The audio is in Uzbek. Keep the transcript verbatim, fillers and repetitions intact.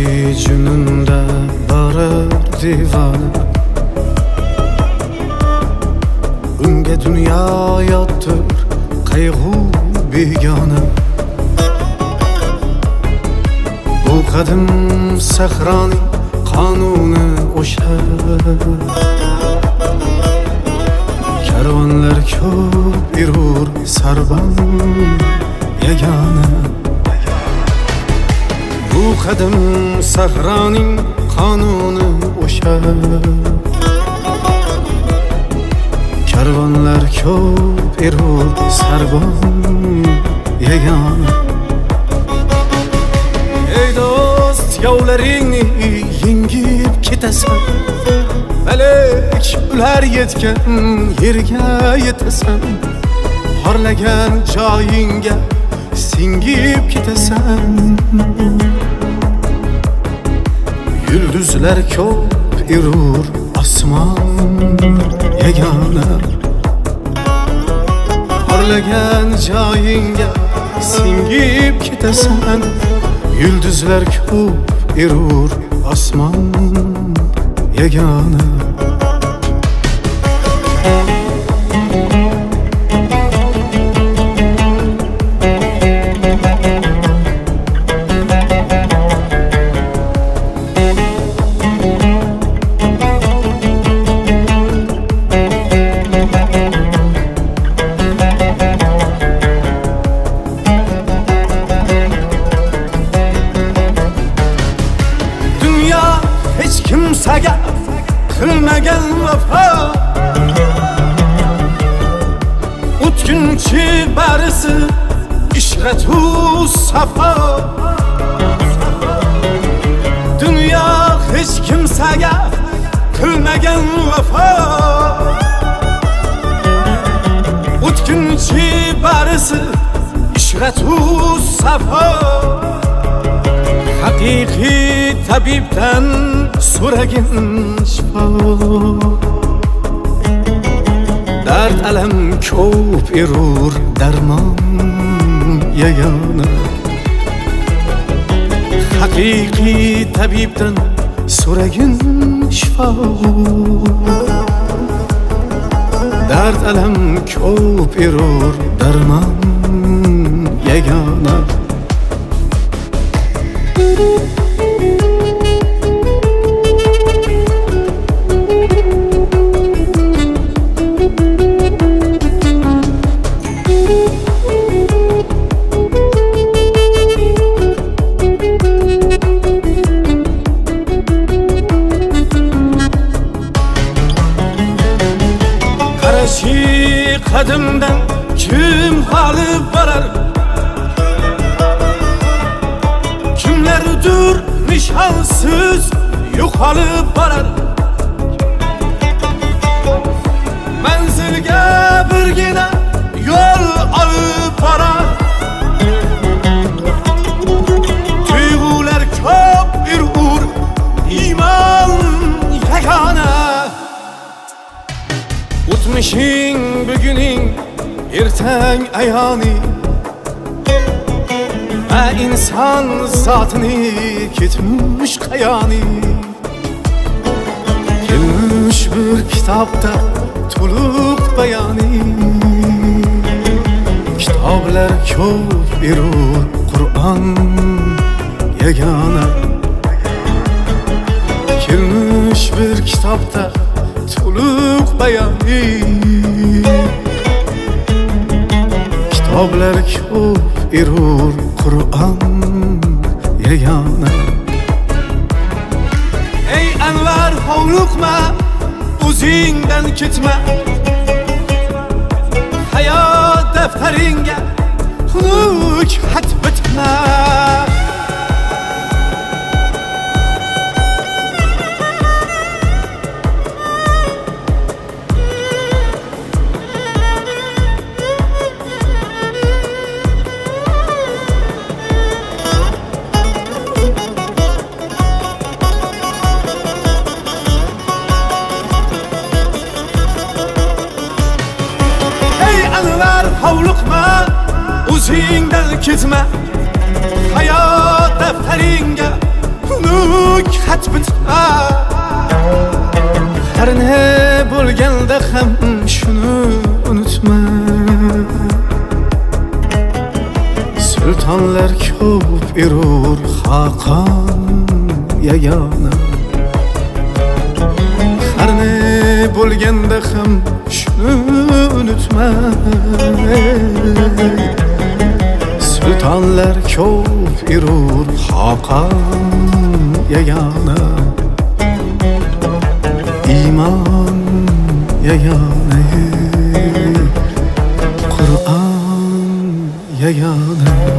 jununda borar divona, unga dunyo yotdir qayg'u begona. Bu qadim sahroning qonuni o'sha, karvonlar ko'p yurur sarbon yagona. Bu qadim sahroning qonuni o'sha, karvonlar ko'p yurur sarbon yagona. Ey do'st, yovlaringni yengib ketasan, balek ular yetgan yerga yetasan. Horlagan joyingga singib ketasan. Yulduzlar ko'p yurur osmon yagona. Horlagan joyingga singib ketasan. Yulduzlar ko'p yurur osmon yagona. Kimsaga qilmagan vafo, o'tkinchi barisi ishratu safo. Dunyo hech kimsaga qilmagan vafo, o'tkinchi barisi ishratu safo. Haqiqiy tabibdan so'ragin shifo, dard alam ko'p yurur darmon yagona. Haqiqiy tabibdan so'ragin shifo, dard alam ko'p yurur darmon yagona. Qarashi qadimdan kim olib borar, kimlardir nishonsiz yo'qolib borar. Manzilga birgina yo'l olib borar. Tuyg'ular ko'p yurur, iymon yagona. O'tmishing buguning ertang ayoni, va inson zotini ketmish qayoni. Kelmish bir kitobda to'liq bayoni, kitoblar ko'p yurur Qur'on yagona. Kelmish bir kitobda to'liq bayoni, kitoblar ko'p yurur Qur'on yagona. Ey anvar hovliqma, o'zingdan ketma, hayot daftaringga xunuk xat bitma. Hovliqma, o'zingdan ketma, hayot daftaringga xunuk xat bitma. Har ne bo'lganda ham shuni unutma. Sultonlar ko'p erur Xaqon yagona. Har ne bo'lganda ham shuni unutma. Sultonlar ko'p erur Xaqon yagona. İman yagona, Qur'on yagona.